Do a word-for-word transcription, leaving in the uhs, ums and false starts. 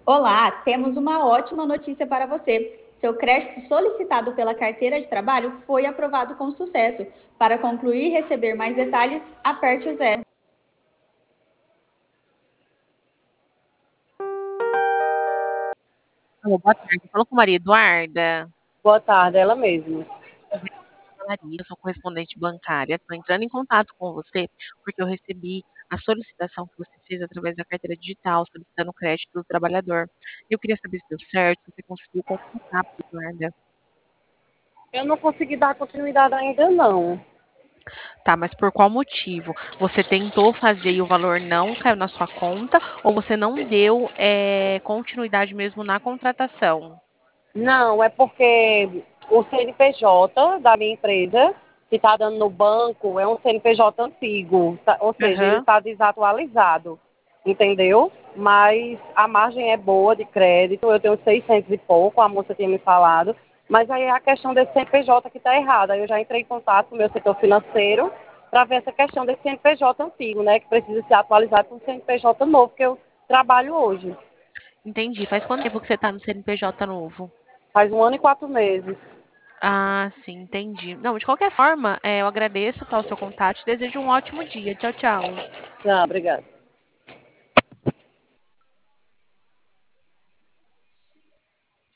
Olá, temos uma ótima notícia para você. Seu crédito solicitado pela carteira de trabalho foi aprovado com sucesso. Para concluir e receber mais detalhes, aperte o zero. Alô, boa tarde. Falou com Maria Eduarda? Boa tarde, ela mesma. Maria, eu sou correspondente bancária. Estou entrando em contato com você porque eu recebi a solicitação que você fez através da carteira digital, solicitando o crédito do trabalhador. Eu queria saber se deu certo, se você conseguiu completar, Eduarda. Eu não consegui dar continuidade ainda não. Tá, mas por qual motivo? Você tentou fazer e o valor não caiu na sua conta ou você não deu é, continuidade mesmo na contratação? Não, é porque o C N P J da minha empresa, que está dando no banco, é um C N P J antigo, tá- ou seja, ele Aham. está desatualizado, entendeu? Mas a margem é boa de crédito, eu tenho seiscentos e pouco, a moça tinha me falado, mas aí é a questão desse C N P J que está errada. Aí eu já entrei em contato com o meu setor financeiro para ver essa questão desse C N P J antigo, né, que precisa ser atualizado para um C N P J novo que eu trabalho hoje. Entendi. Faz quanto tempo que você está no C N P J novo? Faz um ano e quatro meses. Ah, sim, entendi. Não, de qualquer forma, eh, eu agradeço, tá, o seu contato e desejo um ótimo dia. Tchau, tchau. Tá, obrigada.